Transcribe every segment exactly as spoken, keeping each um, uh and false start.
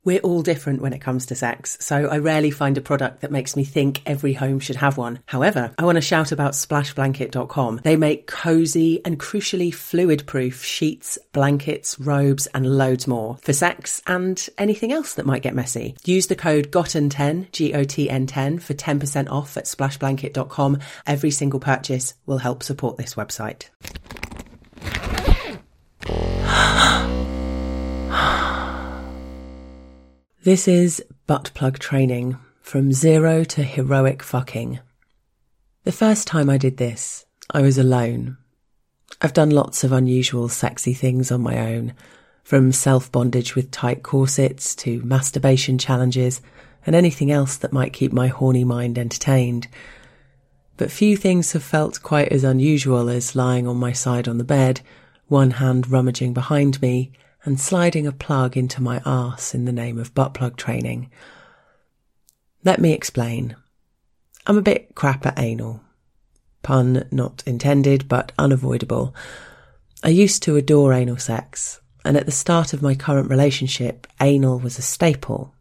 We're all different when it comes to sex, so I rarely find a product that makes me think every home should have one. However, I want to shout about splash blanket dot com. They make cosy and crucially fluid-proof sheets, blankets, robes and loads more for sex and anything else that might get messy. Use the code G O T N ten, G O T N ten, for ten percent off at splash blanket dot com. Every single purchase will help support this website. This is butt plug training, from zero to heroic fucking. The first time I did this, I was alone. I've done lots of unusual sexy things on my own, from self-bondage with tight corsets to masturbation challenges and anything else that might keep my horny mind entertained. But few things have felt quite as unusual as lying on my side on the bed, one hand rummaging behind me, and sliding a plug into my arse in the name of butt plug training. Let me explain. I'm a bit crap at anal. Pun not intended, but unavoidable. I used to adore anal sex, and at the start of my current relationship, anal was a staple.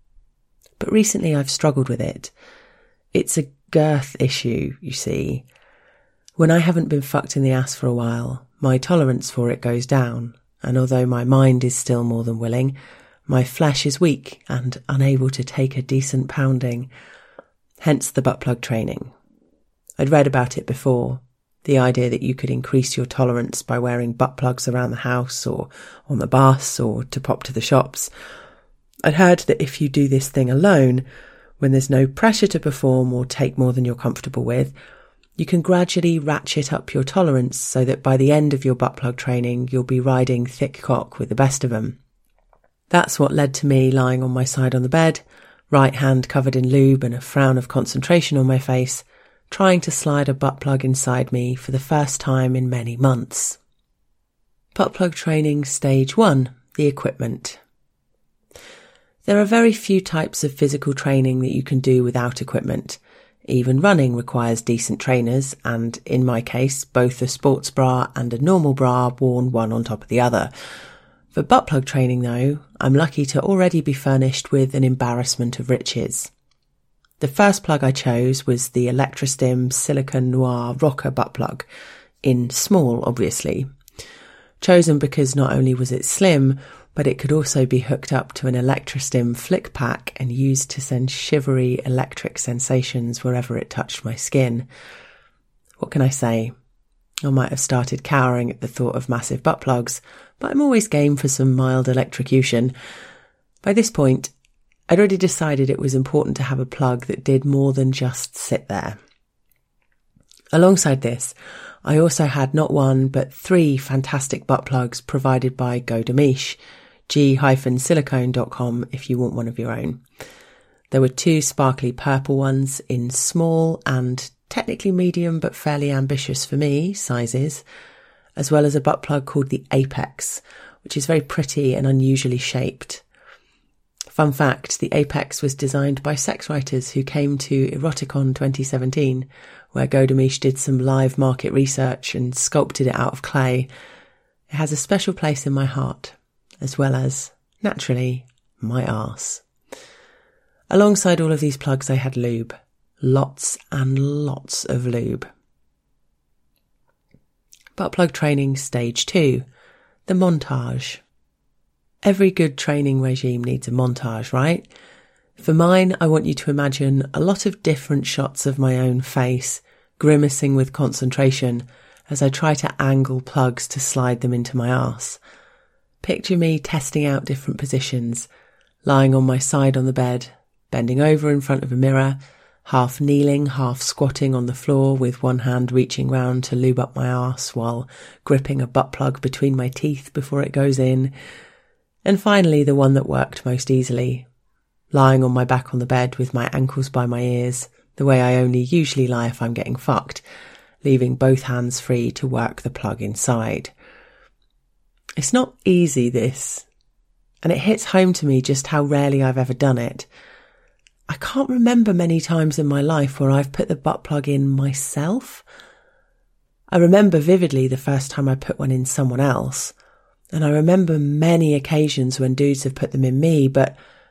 But recently I've struggled with it. It's a girth issue, you see. When I haven't been fucked in the ass for a while, my tolerance for it goes down. And although my mind is still more than willing, my flesh is weak and unable to take a decent pounding. Hence the butt plug training. I'd read about it before, the idea that you could increase your tolerance by wearing butt plugs around the house or on the bus or to pop to the shops. I'd heard that if you do this thing alone, when there's no pressure to perform or take more than you're comfortable with, you can gradually ratchet up your tolerance so that by the end of your butt plug training, you'll be riding thick cock with the best of them. That's what led to me lying on my side on the bed, right hand covered in lube and a frown of concentration on my face, trying to slide a butt plug inside me for the first time in many months. Butt plug training stage one, the equipment. There are very few types of physical training that you can do without equipment. Even running requires decent trainers and, in my case, both a sports bra and a normal bra worn one on top of the other. For butt plug training, though, I'm lucky to already be furnished with an embarrassment of riches. The first plug I chose was the Electrostim Silicon Noir Rocker butt plug, in small, obviously. Chosen because not only was it slim, but it could also be hooked up to an Electrostim flick pack and used to send shivery electric sensations wherever it touched my skin. What can I say? I might have started cowering at the thought of massive butt plugs, but I'm always game for some mild electrocution. By this point, I'd already decided it was important to have a plug that did more than just sit there. Alongside this, I also had not one but three fantastic butt plugs provided by Godemiche, g dash silicone dot com if you want one of your own. There were two sparkly purple ones in small and technically medium but fairly ambitious for me sizes, as well as a butt plug called the Apex, which is very pretty and unusually shaped. Fun fact, the Apex was designed by sex writers who came to Eroticon twenty seventeen, where Godemiche did some live market research and sculpted it out of clay. It has a special place in my heart, as well as, naturally, my arse. Alongside all of these plugs I had lube. Lots and lots of lube. Butt plug training stage two, the montage. Every good training regime needs a montage, right? For mine, I want you to imagine a lot of different shots of my own face, grimacing with concentration as I try to angle plugs to slide them into my arse. Picture me testing out different positions, lying on my side on the bed, bending over in front of a mirror, half kneeling, half squatting on the floor with one hand reaching round to lube up my arse while gripping a butt plug between my teeth before it goes in. And finally, the one that worked most easily, lying on my back on the bed with my ankles by my ears, the way I only usually lie if I'm getting fucked, leaving both hands free to work the plug inside. It's not easy, this, and it hits home to me just how rarely I've ever done it. I can't remember many times in my life where I've put the butt plug in myself. I remember vividly the first time I put one in someone else, and I remember many occasions when dudes have put them in me, but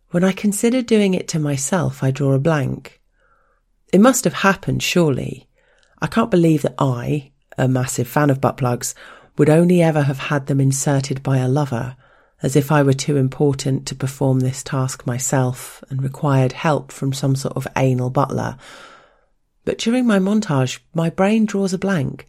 When I consider doing it to myself, I draw a blank. It must have happened, surely. I can't believe that I, a massive fan of butt plugs, would only ever have had them inserted by a lover, as if I were too important to perform this task myself and required help from some sort of anal butler. But during my montage, my brain draws a blank.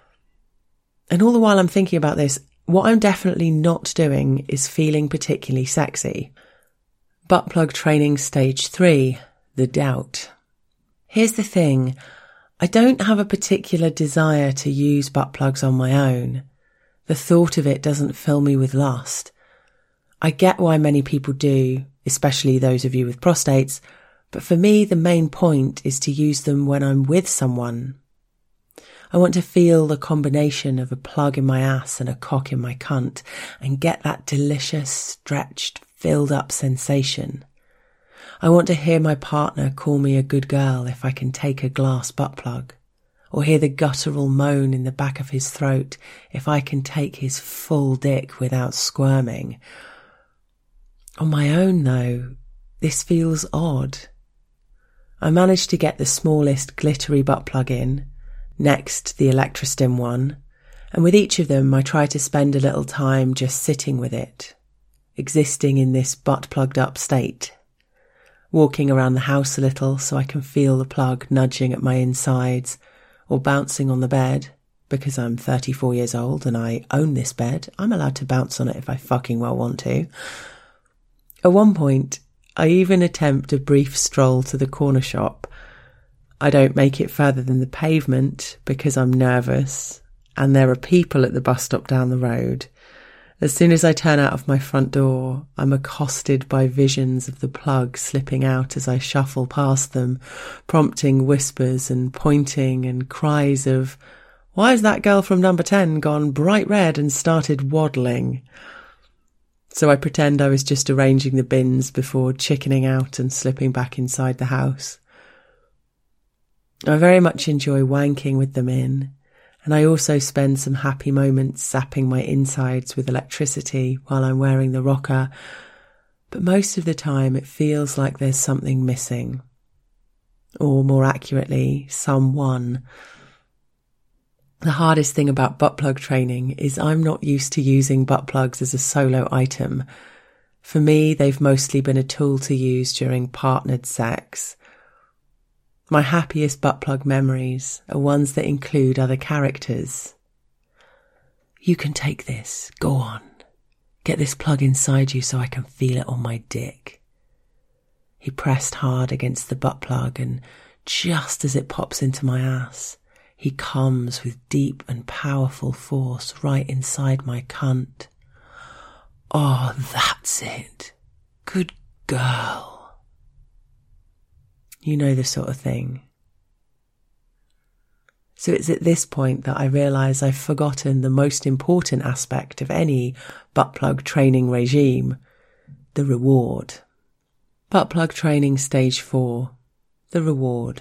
And all the while I'm thinking about this, what I'm definitely not doing is feeling particularly sexy. Butt plug training stage three, the doubt. Here's the thing, I don't have a particular desire to use butt plugs on my own. The thought of it doesn't fill me with lust. I get why many people do, especially those of you with prostates, but for me the main point is to use them when I'm with someone. I want to feel the combination of a plug in my ass and a cock in my cunt and get that delicious, stretched, filled up sensation. I want to hear my partner call me a good girl if I can take a glass butt plug, or hear the guttural moan in the back of his throat if I can take his full dick without squirming. On my own, though, this feels odd. I managed to get the smallest glittery butt plug in, next the Electrostim one, and with each of them I try to spend a little time just sitting with it, existing in this butt plugged up state, walking around the house a little so I can feel the plug nudging at my insides or bouncing on the bed. Because I'm thirty-four years old and I own this bed, I'm allowed to bounce on it if I fucking well want to. At one point, I even attempt a brief stroll to the corner shop. I don't make it further than the pavement because I'm nervous and there are people at the bus stop down the road. As soon as I turn out of my front door, I'm accosted by visions of the plug slipping out as I shuffle past them, prompting whispers and pointing and cries of, "Why has that girl from number ten gone bright red and started waddling?" So I pretend I was just arranging the bins before chickening out and slipping back inside the house. I very much enjoy wanking with them in, and I also spend some happy moments zapping my insides with electricity while I'm wearing the rocker, but most of the time it feels like there's something missing. Or more accurately, someone. The hardest thing about butt plug training is I'm not used to using butt plugs as a solo item. For me, they've mostly been a tool to use during partnered sex. My happiest butt plug memories are ones that include other characters. "You can take this, go on. Get this plug inside you so I can feel it on my dick." He pressed hard against the butt plug and just as it pops into my ass, he comes with deep and powerful force right inside my cunt. "Oh, that's it. Good girl." You know the sort of thing. So it's at this point that I realise I've forgotten the most important aspect of any butt plug training regime, the reward. Butt plug training stage four, the reward.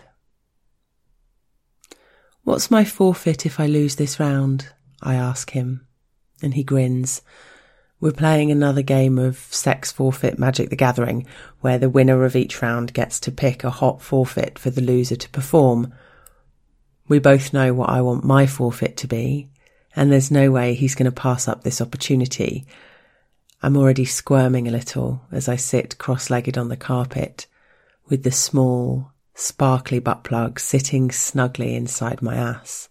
"What's my forfeit if I lose this round?" I ask him, and he grins. We're playing another game of Sex Forfeit Magic the Gathering, where the winner of each round gets to pick a hot forfeit for the loser to perform. We both know what I want my forfeit to be, and there's no way he's going to pass up this opportunity. I'm already squirming a little as I sit cross-legged on the carpet, with the small, sparkly butt plug sitting snugly inside my ass.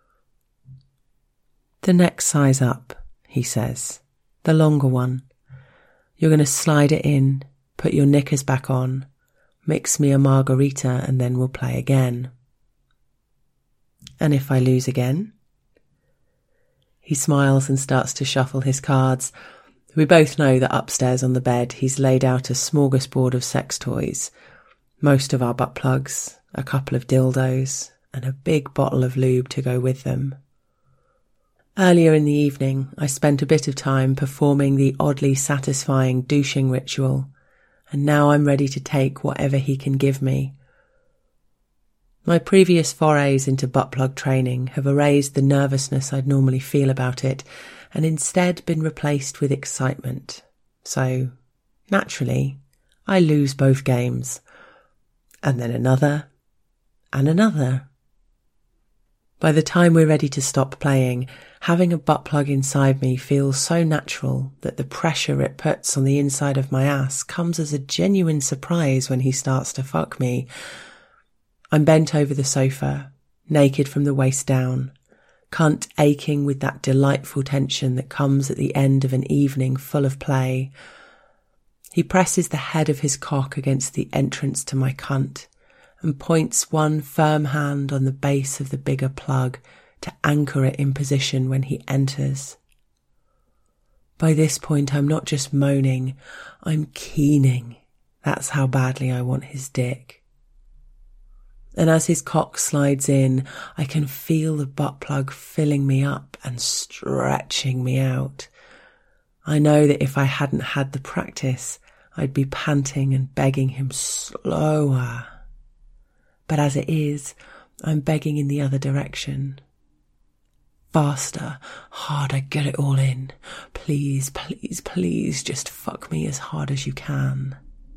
"The next size up," he says. "The longer one. You're going to slide it in, put your knickers back on, mix me a margarita, and then we'll play again." "And if I lose again?" He smiles and starts to shuffle his cards. We both know that upstairs on the bed he's laid out a smorgasbord of sex toys. Most of our butt plugs, a couple of dildos, and a big bottle of lube to go with them. Earlier in the evening, I spent a bit of time performing the oddly satisfying douching ritual, and now I'm ready to take whatever he can give me. My previous forays into butt plug training have erased the nervousness I'd normally feel about it, and instead been replaced with excitement. So, naturally, I lose both games. And then another, and another. By the time we're ready to stop playing, having a butt plug inside me feels so natural that the pressure it puts on the inside of my ass comes as a genuine surprise when he starts to fuck me. I'm bent over the sofa, naked from the waist down, cunt aching with that delightful tension that comes at the end of an evening full of play. He presses the head of his cock against the entrance to my cunt and points one firm hand on the base of the bigger plug to anchor it in position when he enters. By this point, I'm not just moaning, I'm keening. That's how badly I want his dick. And as his cock slides in, I can feel the butt plug filling me up and stretching me out. I know that if I hadn't had the practice, I'd be panting and begging him slower. But as it is, I'm begging in the other direction. Faster, harder, get it all in. Please, please, please, just fuck me as hard as you can.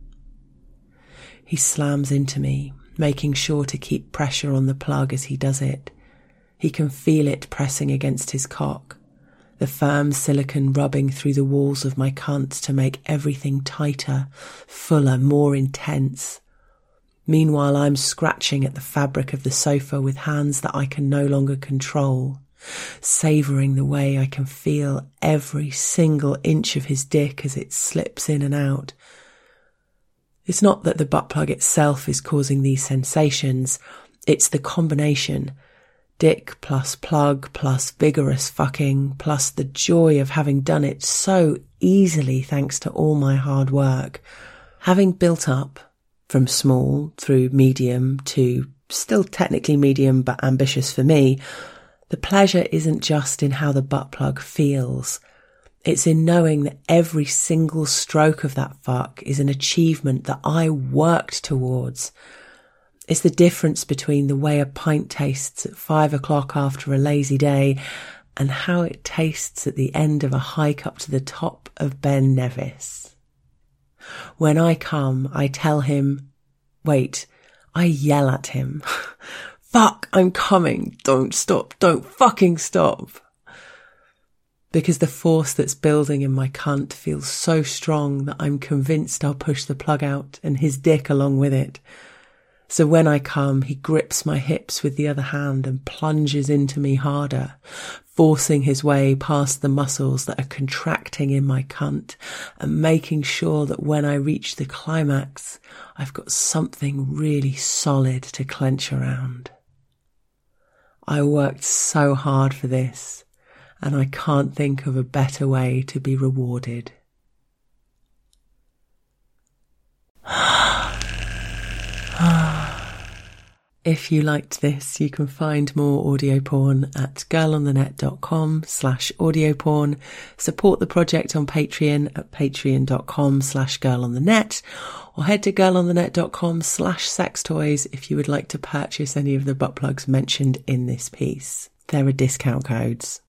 He slams into me, making sure to keep pressure on the plug as he does it. He can feel it pressing against his cock, the firm silicone rubbing through the walls of my cunt to make everything tighter, fuller, more intense. Meanwhile, I'm scratching at the fabric of the sofa with hands that I can no longer control, savouring the way I can feel every single inch of his dick as it slips in and out. It's not that the butt plug itself is causing these sensations, it's the combination. Dick plus plug plus vigorous fucking plus the joy of having done it so easily thanks to all my hard work. Having built up from small through medium to still technically medium but ambitious for me, the pleasure isn't just in how the butt plug feels. It's in knowing that every single stroke of that fuck is an achievement that I worked towards. It's the difference between the way a pint tastes at five o'clock after a lazy day and how it tastes at the end of a hike up to the top of Ben Nevis. When I come, I tell him, wait, I yell at him. Fuck, I'm coming. Don't stop. Don't fucking stop. Because the force that's building in my cunt feels so strong that I'm convinced I'll push the plug out and his dick along with it. So when I come, he grips my hips with the other hand and plunges into me harder, forcing his way past the muscles that are contracting in my cunt and making sure that when I reach the climax, I've got something really solid to clench around. I worked so hard for this, and I can't think of a better way to be rewarded. If you liked this, you can find more audio porn at girlonthenet.com slash audio porn. Support the project on Patreon at patreon.com slash girlonthenet, or head to girlonthenet.com slash sex toys if you would like to purchase any of the butt plugs mentioned in this piece. There are discount codes.